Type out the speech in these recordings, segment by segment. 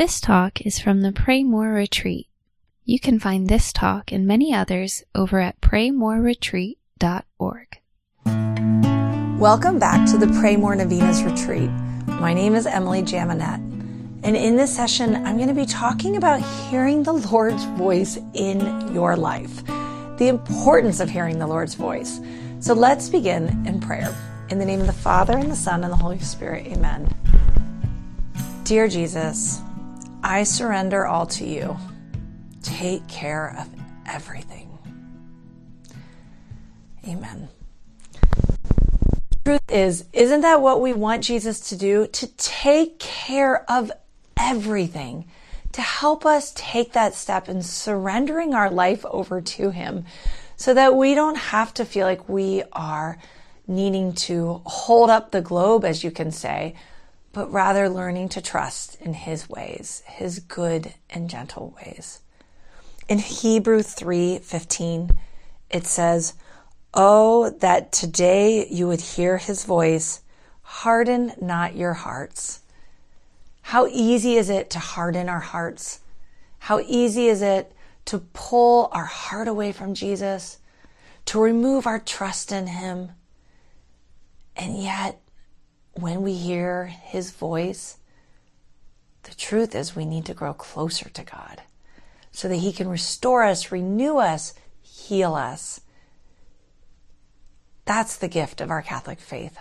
This talk is from the Pray More Retreat. You can find this talk and many others over at praymoreretreat.org. Welcome back to the Pray More Novenas Retreat. My name is Emily Jaminet, and in this session, I'm going to be talking about hearing the Lord's voice in your life, the importance of hearing the Lord's voice. So let's begin in prayer. In the name of the Father, and the Son, and the Holy Spirit, amen. Dear Jesus, I surrender all to you. Take care of everything. Amen. The truth is, isn't that what we want Jesus to do? To take care of everything, to help us take that step in surrendering our life over to Him so that we don't have to feel like we are needing to hold up the globe, as you can say, but rather learning to trust in His ways, His good and gentle ways. In Hebrews 3:15, it says, "Oh, that today you would hear His voice, harden not your hearts." How easy is it to harden our hearts? How easy is it to pull our heart away from Jesus, to remove our trust in Him? And yet, when we hear His voice, the truth is we need to grow closer to God so that He can restore us, renew us, heal us. That's the gift of our Catholic faith.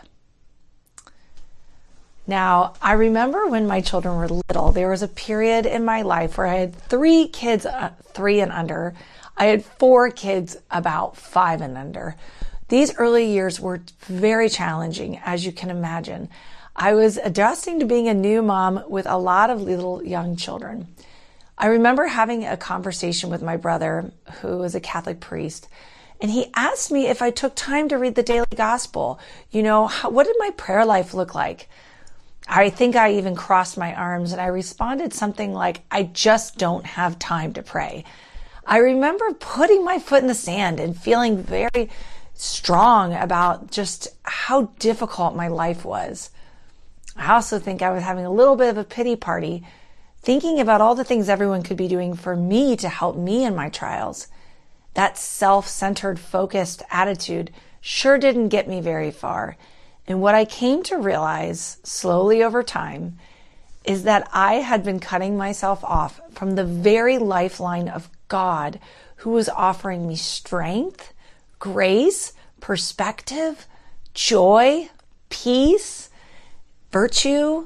Now, I remember when my children were little, there was a period in my life where I had 3 kids, 3 and under. I had 4 kids about 5 and under. These early years were very challenging, as you can imagine. I was adjusting to being a new mom with a lot of little young children. I remember having a conversation with my brother, who was a Catholic priest, and he asked me if I took time to read the daily gospel. What did my prayer life look like? I think I even crossed my arms and I responded something like, I just don't have time to pray. I remember putting my foot in the sand and feeling very strong about just how difficult my life was. I also think I was having a little bit of a pity party, thinking about all the things everyone could be doing for me to help me in my trials. That self-centered, focused attitude sure didn't get me very far. And what I came to realize slowly over time is that I had been cutting myself off from the very lifeline of God, who was offering me strength, grace, perspective, joy, peace, virtue.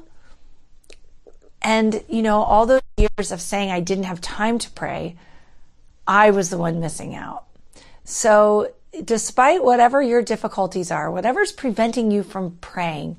And, all those years of saying I didn't have time to pray, I was the one missing out. So despite whatever your difficulties are, whatever's preventing you from praying,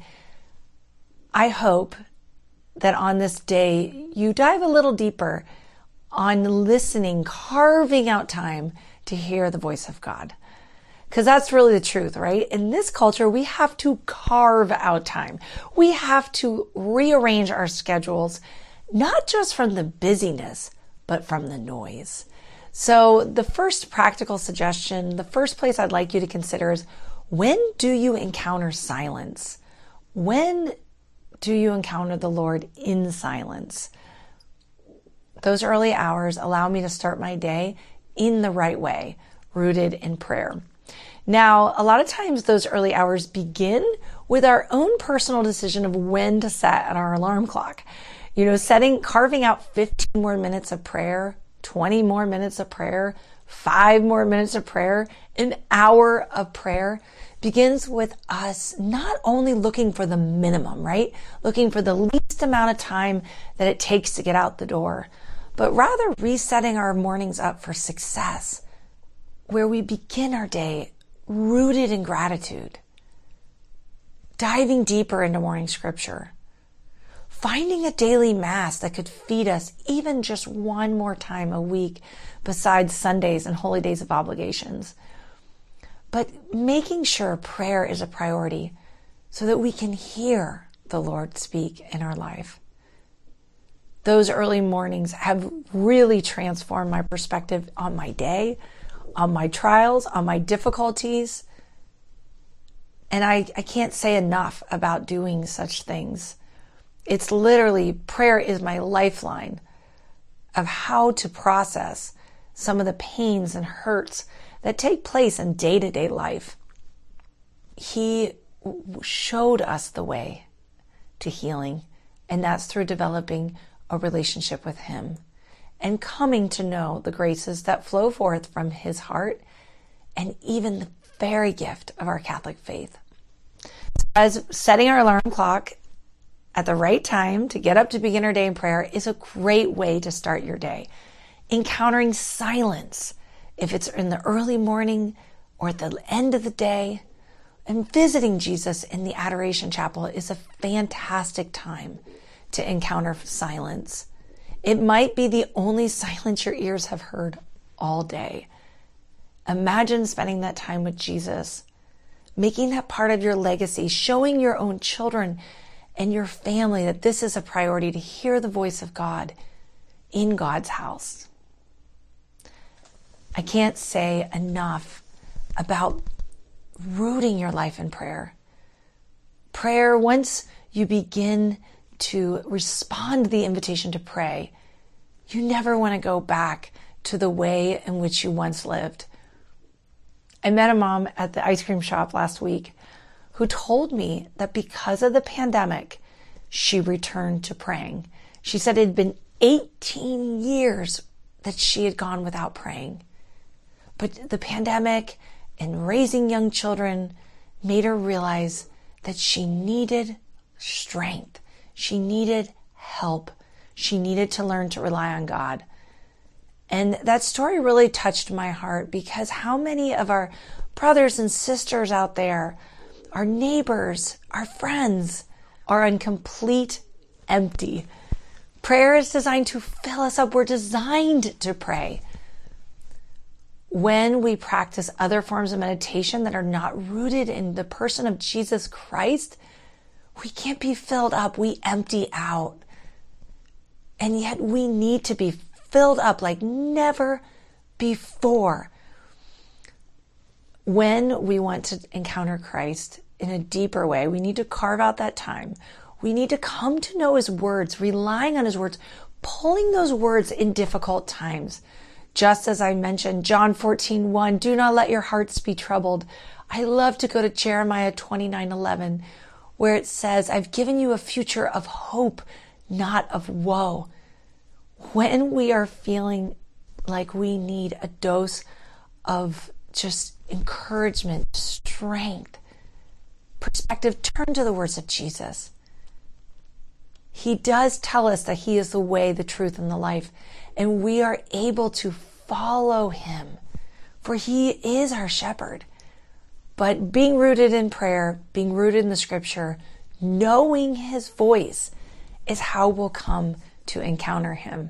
I hope that on this day you dive a little deeper on listening, carving out time to hear the voice of God. Because that's really the truth, right? In this culture, we have to carve out time. We have to rearrange our schedules, not just from the busyness, but from the noise. So the first practical suggestion, the first place I'd like you to consider is, when do you encounter silence? When do you encounter the Lord in silence? Those early hours allow me to start my day in the right way, rooted in prayer. Now, a lot of times those early hours begin with our own personal decision of when to set our alarm clock. Carving out 15 more minutes of prayer, 20 more minutes of prayer, 5 more minutes of prayer, an hour of prayer begins with us not only looking for the minimum, right? Looking for the least amount of time that it takes to get out the door, but rather resetting our mornings up for success, where we begin our day rooted in gratitude, diving deeper into morning scripture, finding a daily mass that could feed us even just one more time a week besides Sundays and holy days of obligations. But making sure prayer is a priority so that we can hear the Lord speak in our life. Those early mornings have really transformed my perspective on my day, on my trials, on my difficulties. And I can't say enough about doing such things. It's literally, prayer is my lifeline of how to process some of the pains and hurts that take place in day-to-day life. He showed us the way to healing, and that's through developing a relationship with him and coming to know the graces that flow forth from his heart and even the very gift of our Catholic faith. As setting our alarm clock at the right time to get up to begin our day in prayer is a great way to start your day. Encountering silence, if it's in the early morning or at the end of the day, and visiting Jesus in the Adoration Chapel is a fantastic time to encounter silence. It might be the only silence your ears have heard all day. Imagine spending that time with Jesus, making that part of your legacy, showing your own children and your family that this is a priority, to hear the voice of God in God's house. I can't say enough about rooting your life in prayer. Prayer, once you begin to respond to the invitation to pray, you never want to go back to the way in which you once lived. I met a mom at the ice cream shop last week who told me that because of the pandemic, she returned to praying. She said it had been 18 years that she had gone without praying. But the pandemic and raising young children made her realize that she needed strength. She needed help. She needed to learn to rely on God. And that story really touched my heart, because how many of our brothers and sisters out there, our neighbors, our friends, are in complete empty. Prayer is designed to fill us up. We're designed to pray. When we practice other forms of meditation that are not rooted in the person of Jesus Christ, we can't be filled up. We empty out. And yet we need to be filled up like never before. When we want to encounter Christ in a deeper way, we need to carve out that time. We need to come to know his words, relying on his words, pulling those words in difficult times. Just as I mentioned, John 14:1, do not let your hearts be troubled. I love to go to Jeremiah 29:11, where it says, I've given you a future of hope, not of woe. When we are feeling like we need a dose of just encouragement, strength, perspective, turn to the words of Jesus. He does tell us that he is the way, the truth, and the life, and we are able to follow him, for he is our shepherd. But being rooted in prayer, being rooted in the scripture, knowing his voice is how we'll come to encounter him.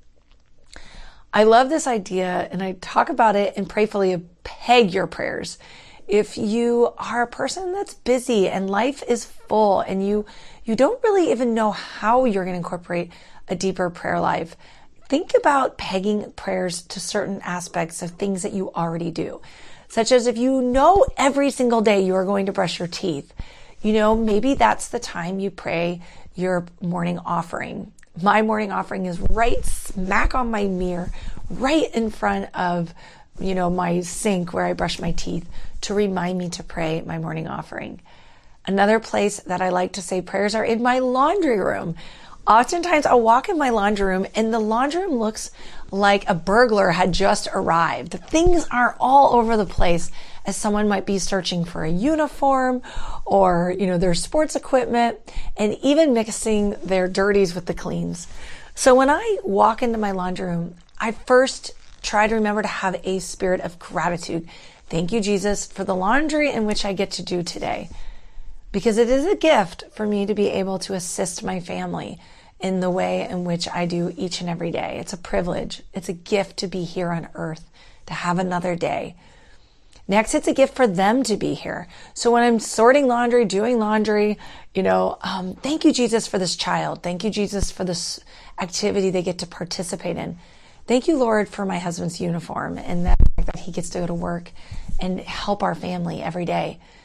I love this idea, and I talk about it in Prayfully of peg your prayers. If you are a person that's busy and life is full and you don't really even know how you're going to incorporate a deeper prayer life, think about pegging prayers to certain aspects of things that you already do. Such as if you know every single day you are going to brush your teeth, maybe that's the time you pray your morning offering. My morning offering is right smack on my mirror, right in front of, my sink where I brush my teeth, to remind me to pray my morning offering. Another place that I like to say prayers are in my laundry room. Oftentimes I'll walk in my laundry room and the laundry room looks like a burglar had just arrived. Things are all over the place, as someone might be searching for a uniform or, their sports equipment, and even mixing their dirties with the cleans. So when I walk into my laundry room, I first try to remember to have a spirit of gratitude. Thank you, Jesus, for the laundry in which I get to do today, because it is a gift for me to be able to assist my family in the way in which I do each and every day. It's a privilege. It's a gift to be here on earth, to have another day. Next, it's a gift for them to be here. So when I'm sorting laundry, doing laundry, thank you, Jesus, for this child. Thank you, Jesus, for this activity they get to participate in. Thank you, Lord, for my husband's uniform and that he gets to go to work and help our family every day.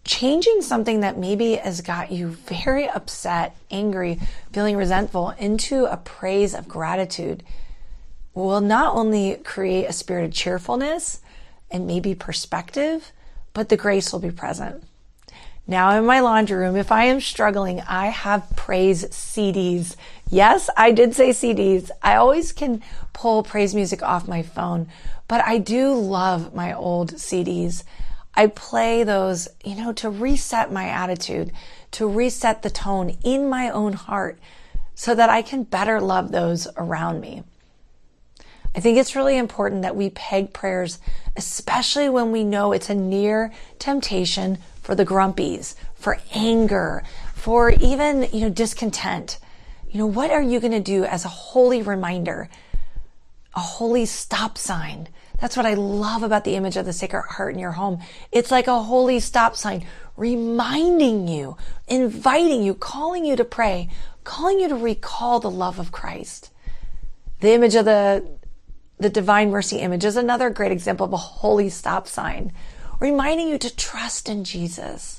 changing something that maybe has got you very upset, angry, feeling resentful into a praise of gratitude will not only create a spirit of cheerfulness and maybe perspective, but the grace will be present. Now in my laundry room, if I am struggling, I have praise CDs. Yes, I did say CDs. I always can pull praise music off my phone, but I do love my old CDs. I play those, to reset my attitude, to reset the tone in my own heart so that I can better love those around me. I think it's really important that we peg prayers, especially when we know it's a near temptation for the grumpies, for anger, for even, discontent. What are you going to do as a holy reminder, a holy stop sign? That's what I love about the image of the Sacred Heart in your home. It's like a holy stop sign, reminding you, inviting you, calling you to pray, calling you to recall the love of Christ. The image of the Divine Mercy image is another great example of a holy stop sign, reminding you to trust in Jesus.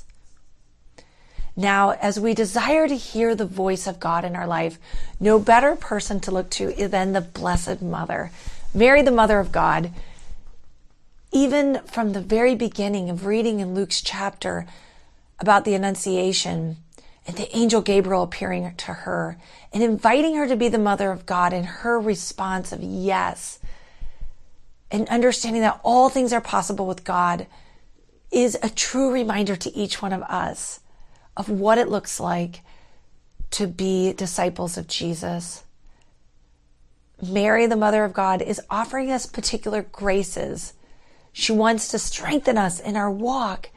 Now, as we desire to hear the voice of God in our life, no better person to look to than the Blessed Mother, Mary, the Mother of God. Even from the very beginning of reading in Luke's chapter about the Annunciation and the angel Gabriel appearing to her and inviting her to be the Mother of God, and her response of yes, and understanding that all things are possible with God, is a true reminder to each one of us of what it looks like to be disciples of Jesus. Mary, the Mother of God, is offering us particular graces. She wants to strengthen us in our walk.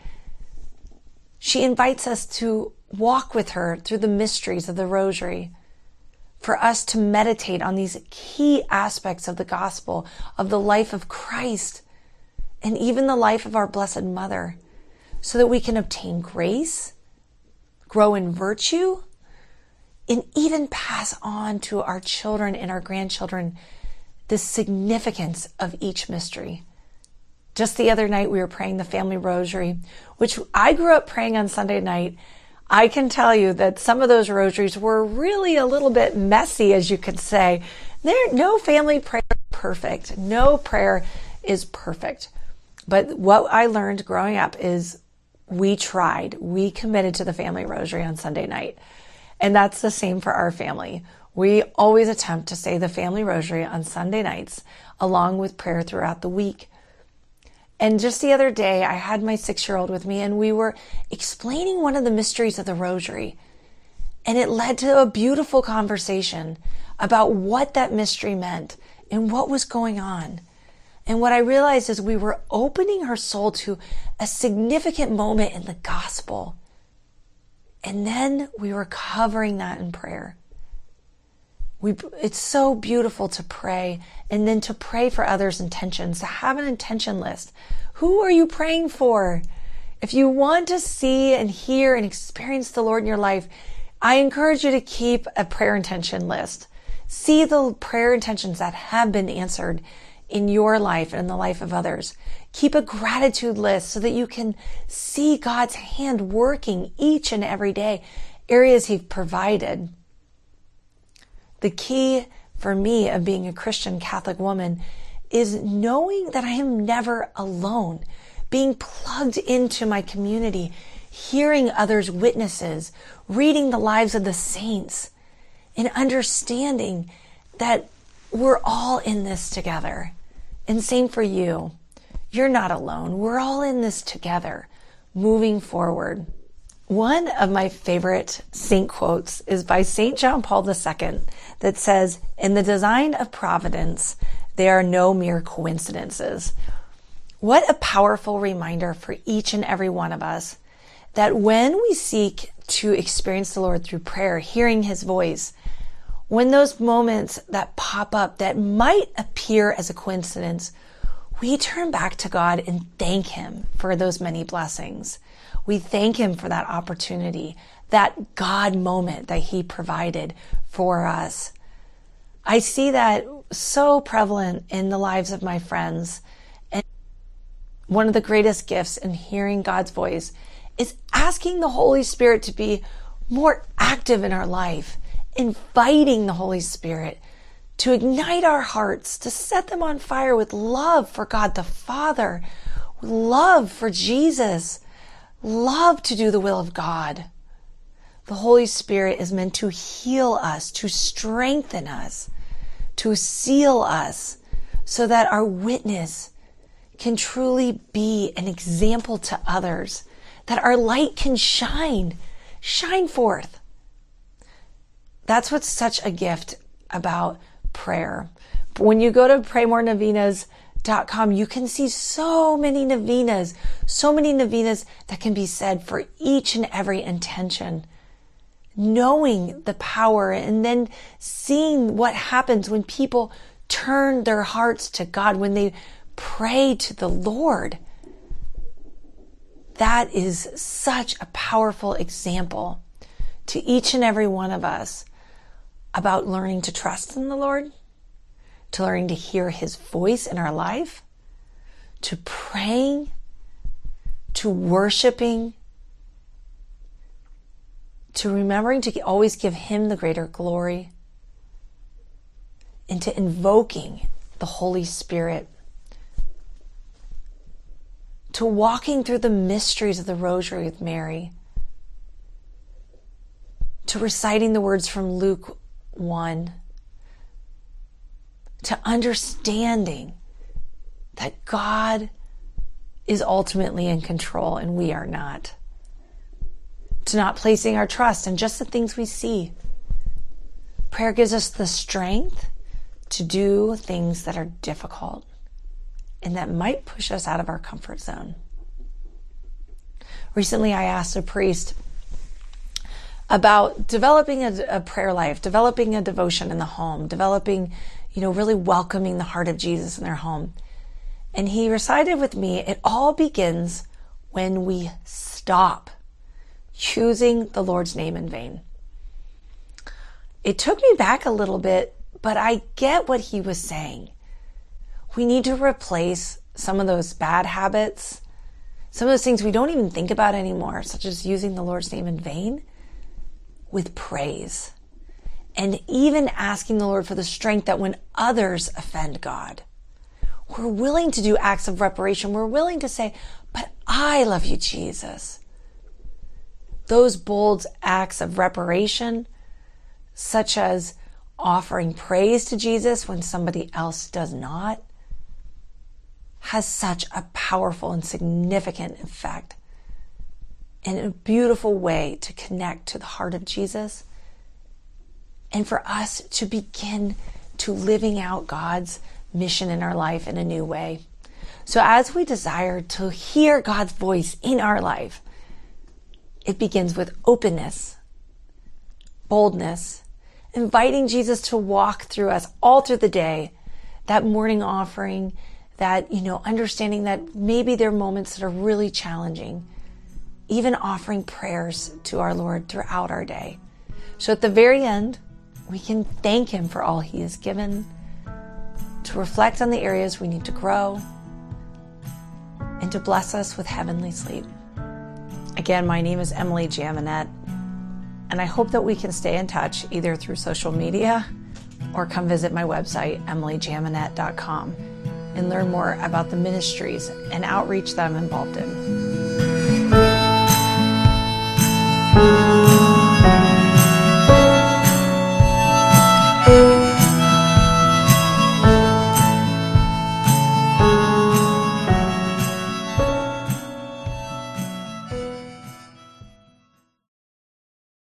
She invites us to walk with her through the mysteries of the Rosary, for us to meditate on these key aspects of the gospel, of the life of Christ, and even the life of our Blessed Mother, so that we can obtain grace, grow in virtue, and even pass on to our children and our grandchildren the significance of each mystery. Just the other night, we were praying the Family Rosary, which I grew up praying on Sunday night. I can tell you that some of those rosaries were really a little bit messy, as you could say. No family prayer is perfect. No prayer is perfect. But what I learned growing up is we committed to the Family Rosary on Sunday night. And that's the same for our family. We always attempt to say the Family Rosary on Sunday nights, along with prayer throughout the week. And just the other day, I had my 6-year-old with me, and we were explaining one of the mysteries of the Rosary. And it led to a beautiful conversation about what that mystery meant and what was going on. And what I realized is we were opening her soul to a significant moment in the gospel. And then we were covering that in prayer. It's so beautiful to pray, and then to pray for others' intentions, to have an intention list. Who are you praying for? If you want to see and hear and experience the Lord in your life, I encourage you to keep a prayer intention list. See the prayer intentions that have been answered in your life and in the life of others. Keep a gratitude list so that you can see God's hand working each and every day, areas He's provided. The key for me of being a Christian Catholic woman is knowing that I am never alone, being plugged into my community, hearing others' witnesses, reading the lives of the saints, and understanding that we're all in this together. And same for you. You're not alone. We're all in this together, moving forward. One of my favorite saint quotes is by St. John Paul II that says, "In the design of providence, there are no mere coincidences." What a powerful reminder for each and every one of us that when we seek to experience the Lord through prayer, hearing His voice, when those moments that pop up that might appear as a coincidence, we turn back to God and thank Him for those many blessings. We thank Him for that opportunity, that God moment that He provided for us. I see that so prevalent in the lives of my friends. And one of the greatest gifts in hearing God's voice is asking the Holy Spirit to be more active in our life, inviting the Holy Spirit to ignite our hearts, to set them on fire with love for God the Father, love for Jesus, love to do the will of God. The Holy Spirit is meant to heal us, to strengthen us, to seal us, so that our witness can truly be an example to others, that our light can shine forth. That's what's such a gift about prayer. When you go to praymorenovenas.com, you can see so many novenas that can be said for each and every intention. Knowing the power and then seeing what happens when people turn their hearts to God, when they pray to the Lord. That is such a powerful example to each and every one of us about learning to trust in the Lord, to learning to hear His voice in our life, to praying, to worshiping, to remembering to always give Him the greater glory, and to invoking the Holy Spirit, to walking through the mysteries of the Rosary with Mary, to reciting the words from Luke 1, to understanding that God is ultimately in control and we are not, to not placing our trust in just the things we see. Prayer gives us the strength to do things that are difficult and that might push us out of our comfort zone. Recently, I asked a priest about developing a prayer life, developing a devotion in the home, developing, really welcoming the heart of Jesus in their home. And he recited with me, it all begins when we stop using the Lord's name in vain. It took me back a little bit, but I get what he was saying. We need to replace some of those bad habits, some of those things we don't even think about anymore, such as using the Lord's name in vain, with praise. And even asking the Lord for the strength that when others offend God, we're willing to do acts of reparation. We're willing to say, but I love you, Jesus. Those bold acts of reparation, such as offering praise to Jesus when somebody else does not, has such a powerful and significant effect and a beautiful way to connect to the heart of Jesus and for us to begin to living out God's mission in our life in a new way. So as we desire to hear God's voice in our life, it begins with openness, boldness, inviting Jesus to walk through us all through the day, that morning offering, that, understanding that maybe there are moments that are really challenging, even offering prayers to our Lord throughout our day. So at the very end, we can thank Him for all He has given, to reflect on the areas we need to grow, and to bless us with heavenly sleep. Again, my name is Emily Jaminet, and I hope that we can stay in touch either through social media or come visit my website, emilyjaminet.com, and learn more about the ministries and outreach that I'm involved in.